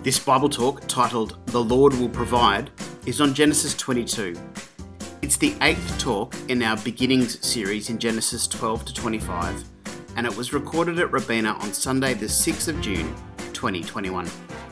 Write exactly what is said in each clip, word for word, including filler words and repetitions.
This Bible talk, titled The Lord Will Provide, is on Genesis twenty-two. It's the eighth talk in our Beginnings series in Genesis twelve to twenty-five, and it was recorded at Robina on Sunday the sixth of June, twenty twenty-one.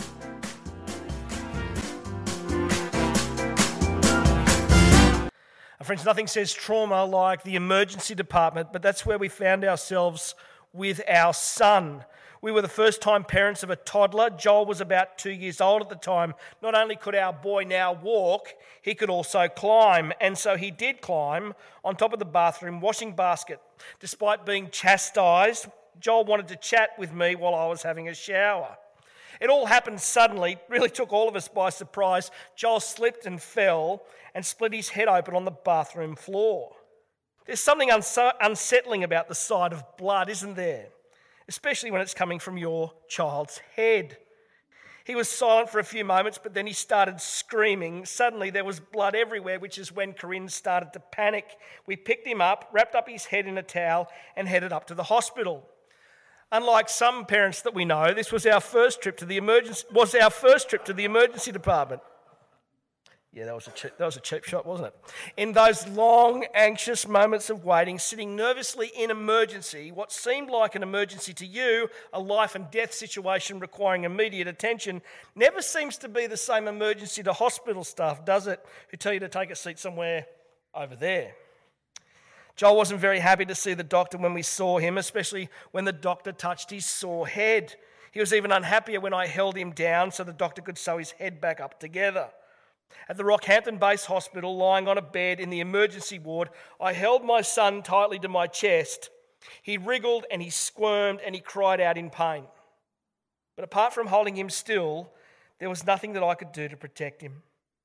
Friends, nothing says trauma like the emergency department, but that's where we found ourselves with our son. We were the first-time parents of a toddler. Joel was about two years old at the time. Not only could our boy now walk, he could also climb. And so he did climb on top of the bathroom washing basket. Despite being chastised, Joel wanted to chat with me while I was having a shower. It all happened suddenly, really took all of us by surprise. Joel slipped and fell and split his head open on the bathroom floor. There's something unse- unsettling about the sight of blood, isn't there? Especially when it's coming from your child's head. He was silent for a few moments, but then he started screaming. Suddenly there was blood everywhere, which is when Corinne started to panic. We picked him up, wrapped up his head in a towel, and headed up to the hospital. Unlike some parents that we know, this was our first trip to the emergency was our first trip to the emergency department. Yeah, that was a cheap, that was a cheap shot, wasn't it? In those long, anxious moments of waiting, sitting nervously in emergency, what seemed like an emergency to you, a life and death situation requiring immediate attention, never seems to be the same emergency to hospital staff, does it? Who tell you to take a seat somewhere over there. Joel wasn't very happy to see the doctor when we saw him, especially when the doctor touched his sore head. He was even unhappier when I held him down so the doctor could sew his head back up together. At the Rockhampton Base Hospital, lying on a bed in the emergency ward, I held my son tightly to my chest. He wriggled and he squirmed and he cried out in pain. But apart from holding him still, there was nothing that I could do to protect him.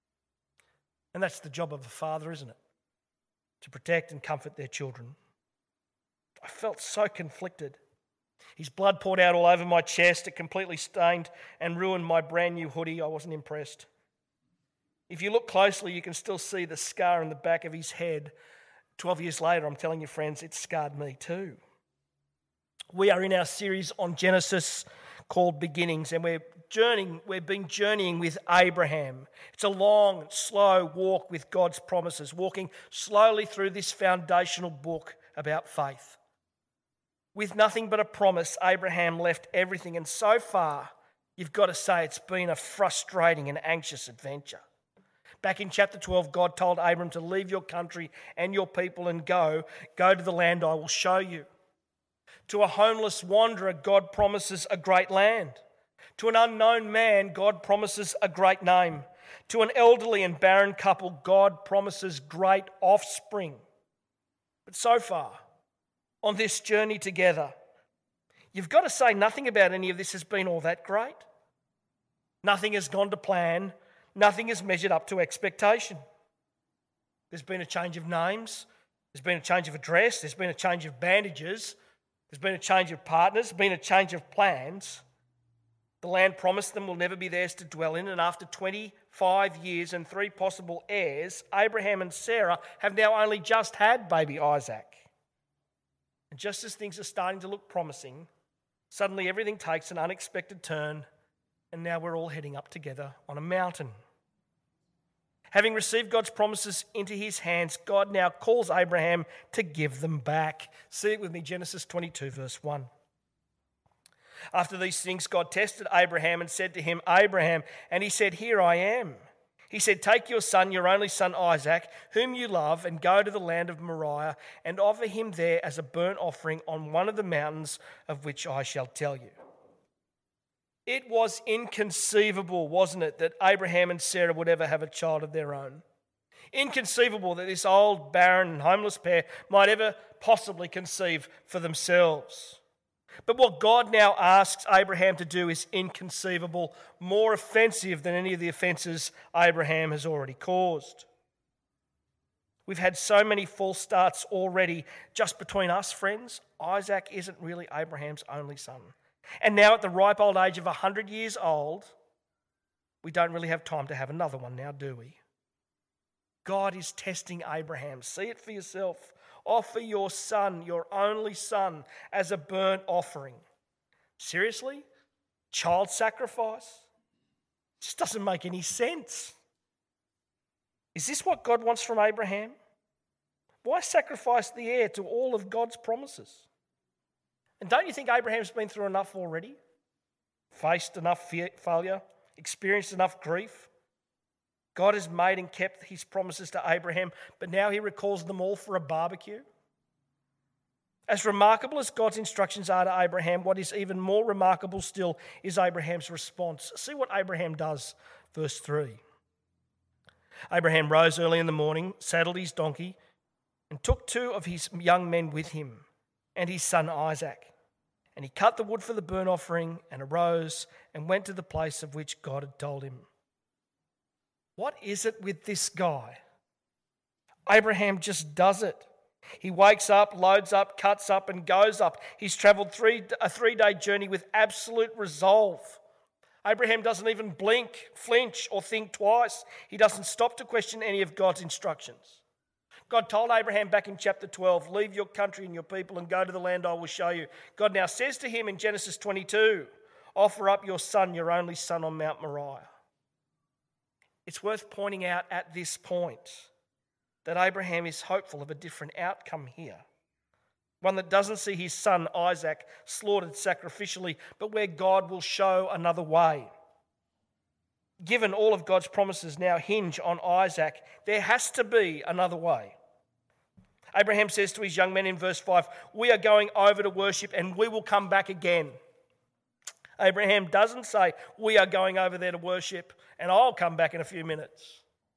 And that's the job of a father, isn't it? To protect and comfort their children. I felt so conflicted. His blood poured out all over my chest. It completely stained and ruined my brand new hoodie. I wasn't impressed. If you look closely, you can still see the scar in the back of his head. Twelve years later, I'm telling you, friends, it scarred me too. We are in our series on Genesis called Beginnings, and we're journeying, we've been journeying with Abraham. It's a long, slow walk with God's promises, walking slowly through this foundational book about faith. With nothing but a promise, Abraham left everything, and so far, you've got to say it's been a frustrating and anxious adventure. Back in chapter twelve, God told Abram to leave your country and your people and go, go to the land I will show you. To a homeless wanderer, God promises a great land. To an unknown man, God promises a great name. To an elderly and barren couple, God promises great offspring. But so far, on this journey together, you've got to say nothing about any of this has been all that great. Nothing has gone to plan. Nothing is measured up to expectation. There's been a change of names. There's been a change of address. There's been a change of bandages. There's been a change of partners. There's been a change of plans. The land promised them will never be theirs to dwell in, and after twenty-five years and three possible heirs, Abraham and Sarah have now only just had baby Isaac. And just as things are starting to look promising, suddenly everything takes an unexpected turn, and now we're all heading up together on a mountain. Having received God's promises into his hands, God now calls Abraham to give them back. See it with me, Genesis twenty-two, verse one. After these things, God tested Abraham and said to him, Abraham, and he said, here I am. He said, take your son, your only son Isaac, whom you love, and go to the land of Moriah and offer him there as a burnt offering on one of the mountains of which I shall tell you. It was inconceivable, wasn't it, that Abraham and Sarah would ever have a child of their own. Inconceivable that this old, barren and homeless pair might ever possibly conceive for themselves. But what God now asks Abraham to do is inconceivable, more offensive than any of the offences Abraham has already caused. We've had so many false starts already just between us, friends. Isaac isn't really Abraham's only son. And now at the ripe old age of one hundred years old, we don't really have time to have another one now, do we? God is testing Abraham. See it for yourself. Offer your son, your only son, as a burnt offering. Seriously? Child sacrifice? just doesn't make any sense. Is this what God wants from Abraham? Why sacrifice the heir to all of God's promises? And don't you think Abraham's been through enough already? Faced enough failure, experienced enough grief. God has made and kept his promises to Abraham, but now he recalls them all for a barbecue. As remarkable as God's instructions are to Abraham, what is even more remarkable still is Abraham's response. See what Abraham does, verse three. Abraham rose early in the morning, saddled his donkey, and took two of his young men with him, and his son Isaac. And he cut the wood for the burnt offering and arose and went to the place of which God had told him. What is it with this guy? Abraham just does it. He wakes up, loads up, cuts up, and goes up. He's travelled three, a three-day journey with absolute resolve. Abraham doesn't even blink, flinch, or think twice. He doesn't stop to question any of God's instructions. God told Abraham back in chapter twelve, leave your country and your people and go to the land I will show you. God now says to him in Genesis twenty-two, offer up your son, your only son, on Mount Moriah. It's worth pointing out at this point that Abraham is hopeful of a different outcome here. One that doesn't see his son Isaac slaughtered sacrificially, but where God will show another way. Given all of God's promises now hinge on Isaac, there has to be another way. Abraham says to his young men in verse five, we are going over to worship and we will come back again. Abraham doesn't say, we are going over there to worship and I'll come back in a few minutes.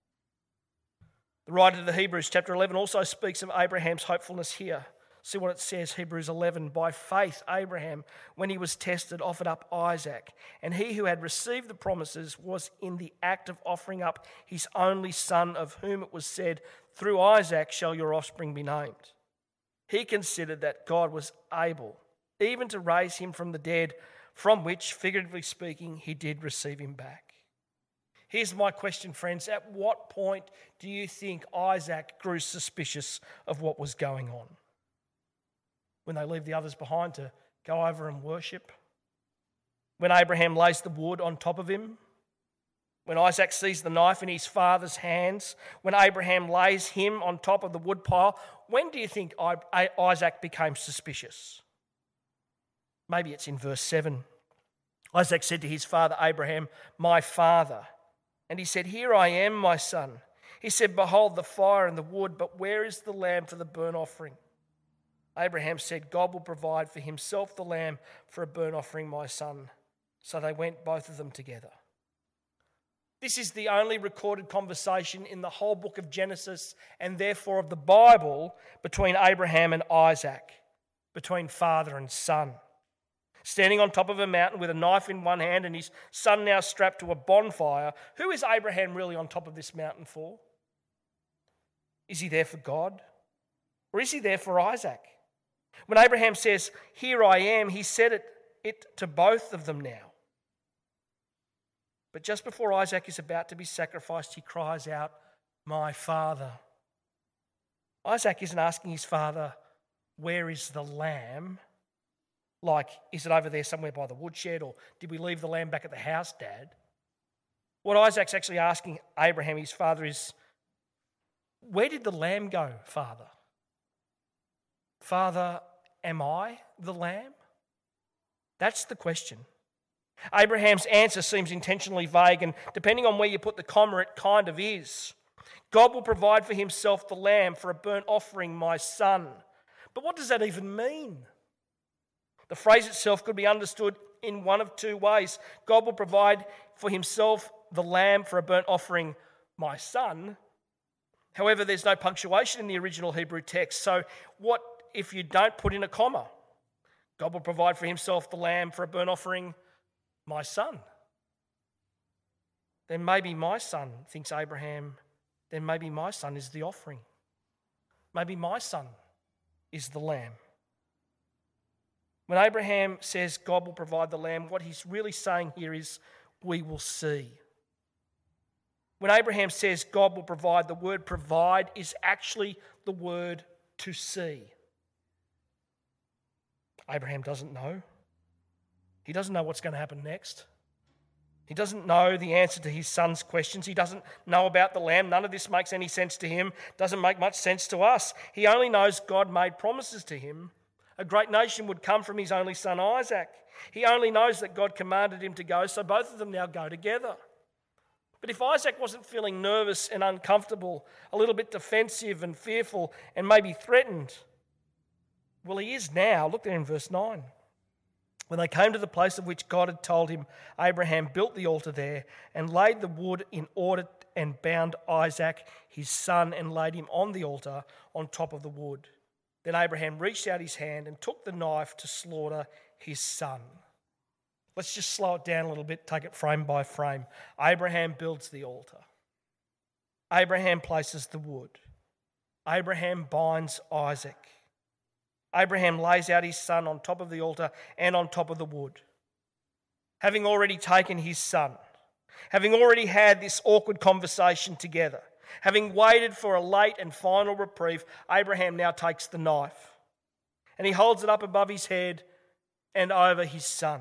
The writer of the Hebrews chapter eleven also speaks of Abraham's hopefulness here. See what it says, Hebrews eleven. By faith, Abraham, when he was tested, offered up Isaac. And he who had received the promises was in the act of offering up his only son, of whom it was said, through Isaac shall your offspring be named. He considered that God was able even to raise him from the dead, from which, figuratively speaking, he did receive him back. Here's my question, friends. At what point do you think Isaac grew suspicious of what was going on? When they leave the others behind to go over and worship? When Abraham lays the wood on top of him? When Isaac sees the knife in his father's hands? When Abraham lays him on top of the wood pile? When do you think Isaac became suspicious? Maybe it's in verse seven. Isaac said to his father Abraham, my father. And he said, here I am, my son. He said, behold the fire and the wood, but where is the lamb for the burnt offering? Abraham said, God will provide for himself the lamb for a burnt offering, my son. So they went, both of them together. This is the only recorded conversation in the whole book of Genesis, and therefore of the Bible, between Abraham and Isaac, between father and son. Standing on top of a mountain with a knife in one hand and his son now strapped to a bonfire, who is Abraham really on top of this mountain for? Is he there for God? Or is he there for Isaac? When Abraham says, here I am, he said it, it to both of them now. But just before Isaac is about to be sacrificed, he cries out, my father. Isaac isn't asking his father, where is the lamb? Like, is it over there somewhere by the woodshed, or did we leave the lamb back at the house, Dad? What Isaac's actually asking Abraham, his father, is, where did the lamb go, Father? Father, am I the lamb? That's the question. Abraham's answer seems intentionally vague, and depending on where you put the comma, it kind of is. God will provide for himself the lamb for a burnt offering, my son. But what does that even mean? The phrase itself could be understood in one of two ways. God will provide for himself the lamb for a burnt offering, my son. However, there's no punctuation in the original Hebrew text, so what if you don't put in a comma? God will provide for himself the lamb for a burnt offering, my son. Then maybe my son, thinks Abraham, then maybe my son is the offering. Maybe my son is the lamb. When Abraham says God will provide the lamb, what he's really saying here is, we will see. When Abraham says God will provide, the word provide is actually the word to see. Abraham doesn't know. He doesn't know what's going to happen next. He doesn't know the answer to his son's questions. He doesn't know about the lamb. None of this makes any sense to him. Doesn't make much sense to us. He only knows God made promises to him. A great nation would come from his only son Isaac. He only knows that God commanded him to go, so both of them now go together. But if Isaac wasn't feeling nervous and uncomfortable, a little bit defensive and fearful and maybe threatened, well, he is now. Look there in verse nine. When they came to the place of which God had told him, Abraham built the altar there and laid the wood in order and bound Isaac, his son, and laid him on the altar on top of the wood. Then Abraham reached out his hand and took the knife to slaughter his son. Let's just slow it down a little bit, take it frame by frame. Abraham builds the altar. Abraham places the wood. Abraham binds Isaac. Abraham lays out his son on top of the altar and on top of the wood. Having already taken his son, having already had this awkward conversation together, having waited for a late and final reprieve, Abraham now takes the knife and he holds it up above his head and over his son.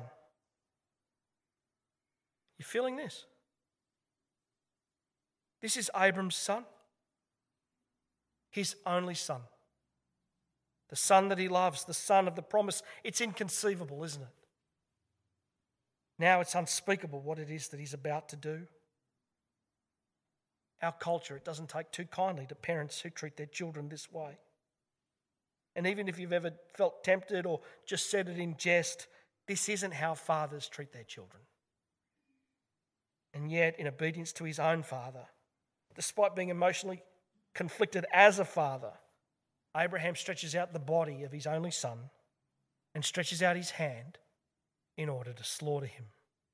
You feeling this? This is Abram's son, his only son. The son that he loves, the son of the promise. It's inconceivable, isn't it? Now it's unspeakable what it is that he's about to do. Our culture, it doesn't take too kindly to parents who treat their children this way. And even if you've ever felt tempted or just said it in jest, this isn't how fathers treat their children. And yet, in obedience to his own father, despite being emotionally conflicted as a father, Abraham stretches out the body of his only son and stretches out his hand in order to slaughter him.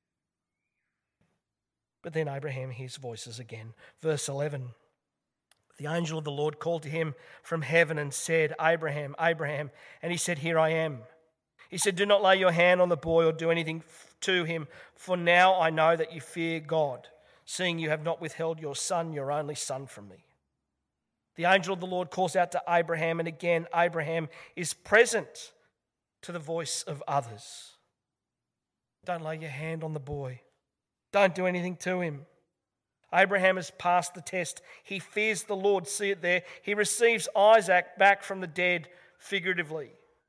But then Abraham hears voices again. Verse eleven, the angel of the Lord called to him from heaven and said, Abraham, Abraham. And he said, here I am. He said, do not lay your hand on the boy or do anything to him, for now I know that you fear God, seeing you have not withheld your son, your only son, from me. The angel of the Lord calls out to Abraham, and again Abraham is present to the voice of others. Don't lay your hand on the boy. Don't do anything to him. Abraham has passed the test. He fears the Lord. See it there. He receives Isaac back from the dead figuratively.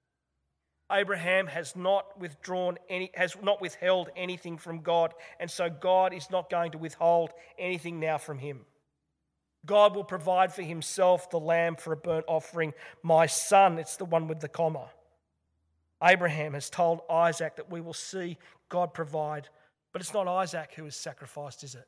Abraham has not withdrawn any, has not withheld anything from God, and so God is not going to withhold anything now from him. God will provide for himself the lamb for a burnt offering. My son, it's the one with the comma. Abraham has told Isaac that we will see God provide, but it's not Isaac who is sacrificed, is it?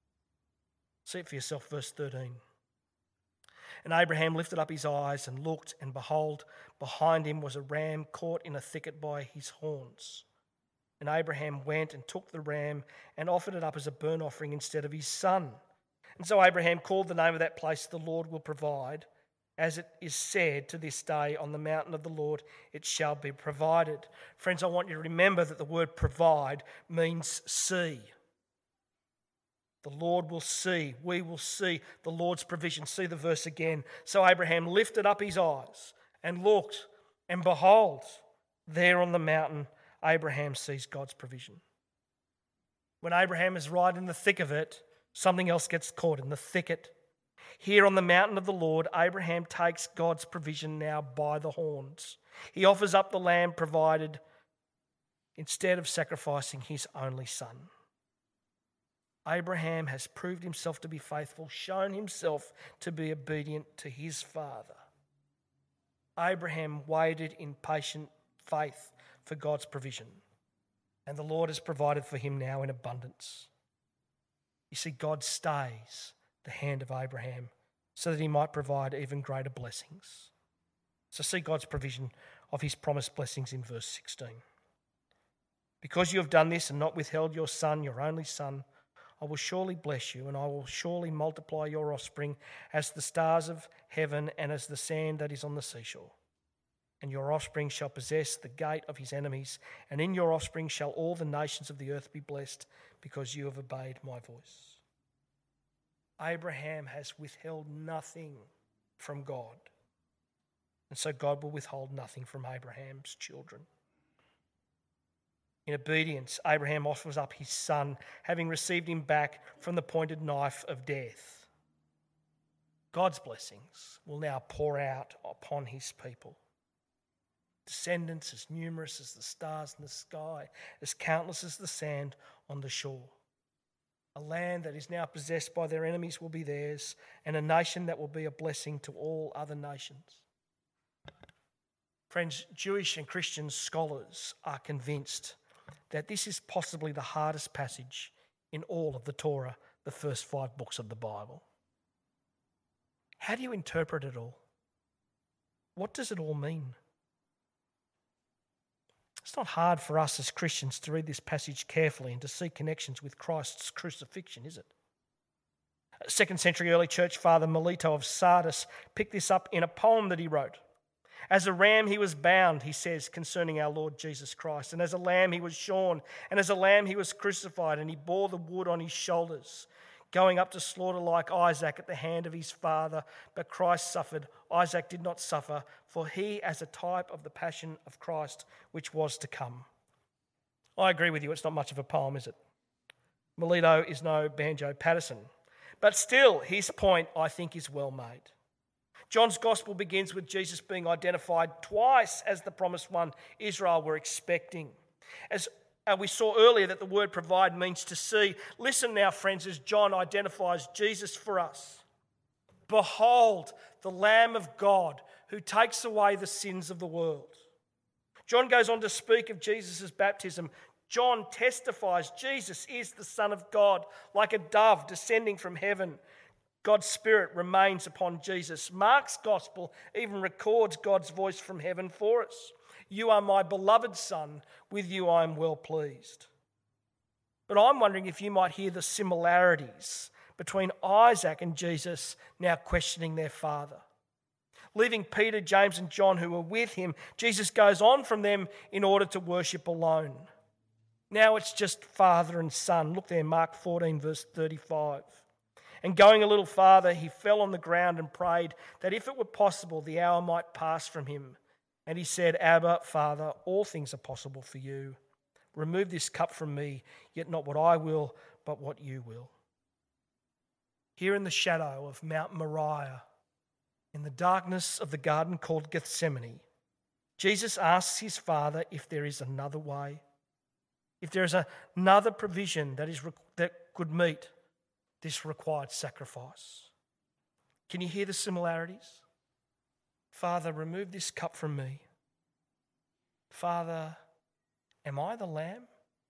See it for yourself, verse thirteen. And Abraham lifted up his eyes and looked, and behold, behind him was a ram caught in a thicket by his horns. And Abraham went and took the ram and offered it up as a burnt offering instead of his son. And so Abraham called the name of that place, the Lord will provide. As it is said to this day, on the mountain of the Lord it shall be provided. Friends, I want you to remember that the word provide means see. The Lord will see, we will see the Lord's provision. See the verse again. So Abraham lifted up his eyes and looked, and behold, there on the mountain, Abraham sees God's provision. When Abraham is right in the thick of it, something else gets caught in the thicket. Here on the mountain of the Lord, Abraham takes God's provision now by the horns. He offers up the lamb provided instead of sacrificing his only son. Abraham has proved himself to be faithful, shown himself to be obedient to his father. Abraham waited in patient faith for God's provision, and the Lord has provided for him now in abundance. You see, God stays the hand of Abraham so that he might provide even greater blessings. So see God's provision of his promised blessings in verse sixteen. Because you have done this and not withheld your son, your only son, I will surely bless you, and I will surely multiply your offspring as the stars of heaven and as the sand that is on the seashore. And your offspring shall possess the gate of his enemies, and in your offspring shall all the nations of the earth be blessed, because you have obeyed my voice. Abraham has withheld nothing from God, and so God will withhold nothing from Abraham's children. In obedience, Abraham offers up his son, having received him back from the pointed knife of death. God's blessings will now pour out upon his people. Descendants as numerous as the stars in the sky, as countless as the sand on the shore. A land that is now possessed by their enemies will be theirs, and a nation that will be a blessing to all other nations. Friends, Jewish and Christian scholars are convinced that this is possibly the hardest passage in all of the Torah, the first five books of the Bible. How do you interpret it all? What does it all mean? It's not hard for us as Christians to read this passage carefully and to see connections with Christ's crucifixion, is it? Second century early church father Melito of Sardis picked this up in a poem that he wrote. As a ram he was bound, he says, concerning our Lord Jesus Christ. And as a lamb he was shorn, and as a lamb he was crucified, and he bore the wood on his shoulders, going up to slaughter like Isaac at the hand of his father. But Christ suffered. Isaac did not suffer, for he as a type of the passion of Christ, which was to come. I agree with you, it's not much of a poem, is it? Melito is no Banjo Patterson. But still, his point, I think, is well made. John's gospel begins with Jesus being identified twice as the promised one Israel were expecting. As uh, we saw earlier that the word provide means to see. Listen now, friends, as John identifies Jesus for us. Behold, the Lamb of God who takes away the sins of the world. John goes on to speak of Jesus' baptism. John testifies Jesus is the Son of God, like a dove descending from heaven. God's Spirit remains upon Jesus. Mark's gospel even records God's voice from heaven for us. You are my beloved Son, with you I am well pleased. But I'm wondering if you might hear the similarities between Isaac and Jesus now questioning their father. Leaving Peter, James and John who were with him, Jesus goes on from them in order to worship alone. Now it's just father and son. Look there, Mark fourteen, verse thirty-five. And going a little farther, he fell on the ground and prayed that if it were possible, the hour might pass from him. And he said, Abba, Father, all things are possible for you. Remove this cup from me, yet not what I will, but what you will. Here in the shadow of Mount Moriah, in the darkness of the garden called Gethsemane, Jesus asks his Father if there is another way, if there is another provision that is that could meet this required sacrifice. Can you hear the similarities? Father, remove this cup from me. Father, am I the lamb?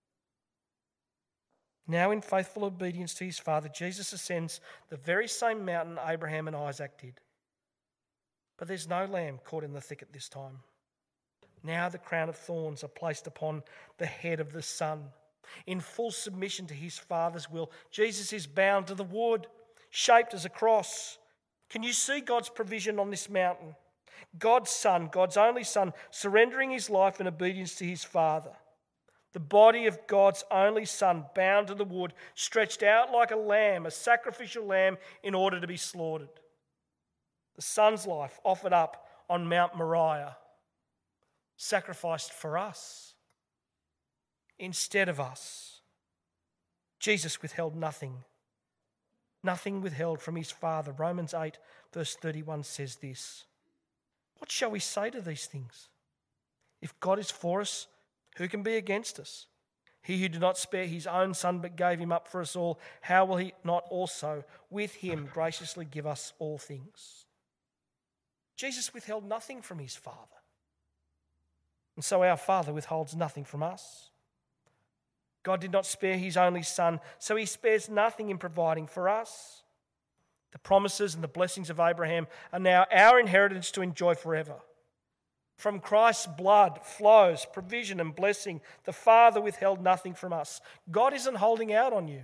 Now in faithful obedience to his Father, Jesus ascends the very same mountain Abraham and Isaac did. But there's no lamb caught in the thicket this time. Now the crown of thorns are placed upon the head of the Son. In full submission to his Father's will, Jesus is bound to the wood, shaped as a cross. Can you see God's provision on this mountain? God's Son, God's only Son, surrendering his life in obedience to his Father. The body of God's only Son, bound to the wood, stretched out like a lamb, a sacrificial lamb, in order to be slaughtered. The Son's life offered up on Mount Moriah, sacrificed for us. Instead of us, Jesus withheld nothing. Nothing withheld from his Father. Romans eight verse thirty-one says this. What shall we say to these things? If God is for us, who can be against us? He who did not spare his own Son but gave him up for us all, how will he not also with him graciously give us all things? Jesus withheld nothing from his Father. And so our Father withholds nothing from us. God did not spare his only Son, so he spares nothing in providing for us. The promises and the blessings of Abraham are now our inheritance to enjoy forever. From Christ's blood flows provision and blessing. The Father withheld nothing from us. God isn't holding out on you.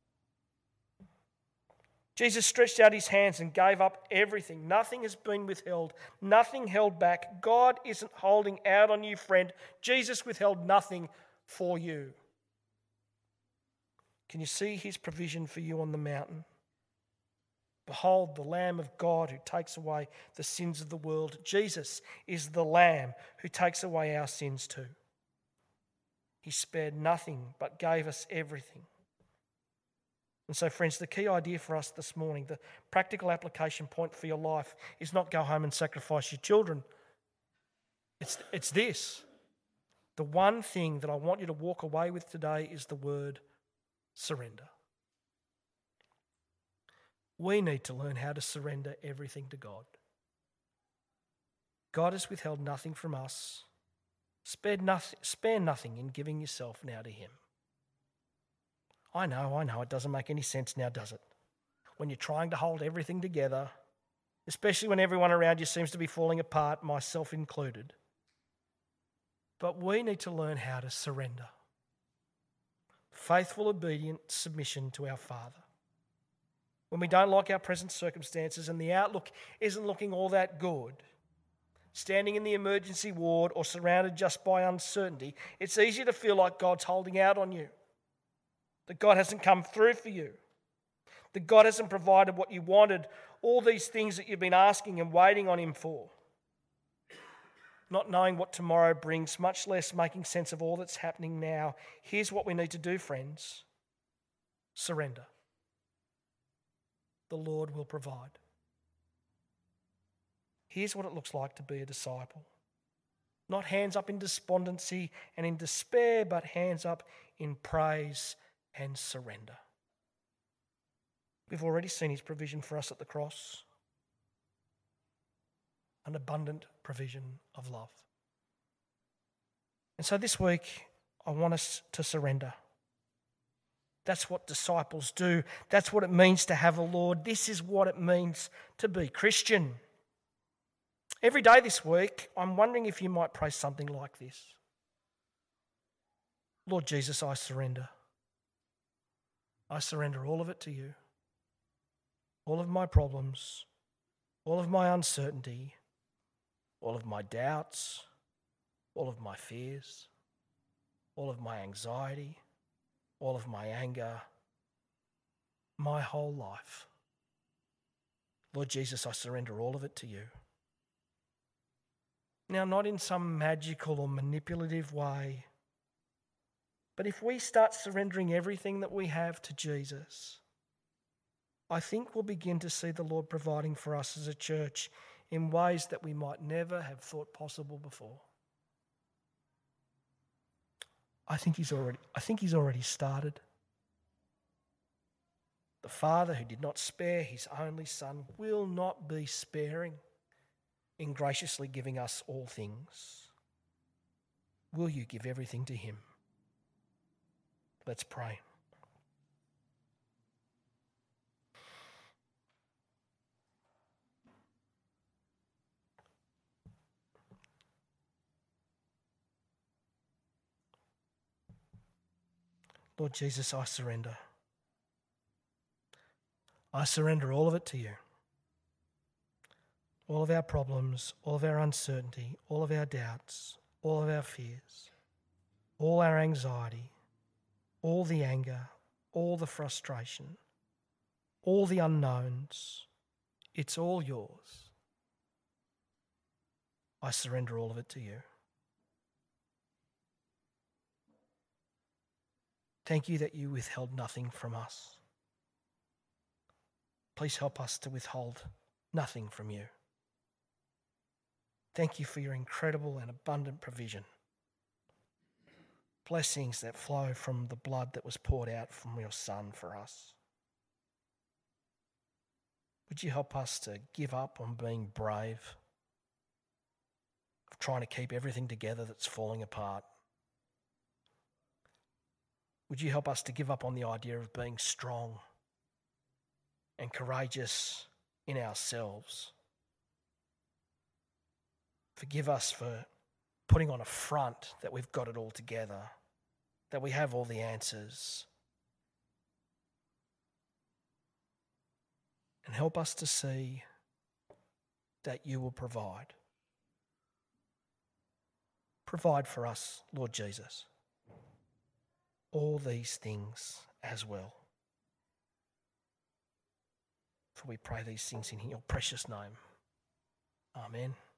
Jesus stretched out his hands and gave up everything. Nothing has been withheld, nothing held back. God isn't holding out on you, friend. Jesus withheld nothing for you. Can you see his provision for you on the mountain? Behold, the Lamb of God who takes away the sins of the world. Jesus is the Lamb who takes away our sins too. He spared nothing but gave us everything. And so, friends, the key idea for us this morning, the practical application point for your life, is not go home and sacrifice your children. It's, it's this. The one thing that I want you to walk away with today is the word surrender. We need to learn how to surrender everything to God. God has withheld nothing from us. Spare nothing, spare nothing in giving yourself now to him. I know, I know, it doesn't make any sense now, does it? When you're trying to hold everything together, especially when everyone around you seems to be falling apart, myself included. But we need to learn how to surrender. Faithful, obedient submission to our Father. When we don't like our present circumstances and the outlook isn't looking all that good, standing in the emergency ward or surrounded just by uncertainty, it's easy to feel like God's holding out on you, that God hasn't come through for you, that God hasn't provided what you wanted, all these things that you've been asking and waiting on him for. Not knowing what tomorrow brings, much less making sense of all that's happening now. Here's what we need to do, friends. Surrender. The Lord will provide. Here's what it looks like to be a disciple. Not hands up in despondency and in despair, but hands up in praise and surrender. We've already seen his provision for us at the cross. An abundant provision of love. And so this week, I want us to surrender. That's what disciples do. That's what it means to have a Lord. This is what it means to be Christian. Every day this week, I'm wondering if you might pray something like this. Lord Jesus, I surrender. I surrender all of it to you. All of my problems, all of my uncertainty, all of my doubts, all of my fears, all of my anxiety, all of my anger, my whole life. Lord Jesus, I surrender all of it to you. Now, not in some magical or manipulative way, but if we start surrendering everything that we have to Jesus, I think we'll begin to see the Lord providing for us as a church in ways that we might never have thought possible before. I think he's already, I think he's already started. The Father who did not spare his only Son will not be sparing in graciously giving us all things. Will you give everything to him? Let's pray. Lord Jesus, I surrender. I surrender all of it to you. All of our problems, all of our uncertainty, all of our doubts, all of our fears, all our anxiety, all the anger, all the frustration, all the unknowns. It's all yours. I surrender all of it to you. Thank you that you withheld nothing from us. Please help us to withhold nothing from you. Thank you for your incredible and abundant provision. Blessings that flow from the blood that was poured out from your Son for us. Would you help us to give up on being brave, of trying to keep everything together that's falling apart? Would you help us to give up on the idea of being strong and courageous in ourselves? Forgive us for putting on a front that we've got it all together, that we have all the answers. And help us to see that you will provide. Provide for us, Lord Jesus, all these things as well. For we pray these things in your precious name. Amen.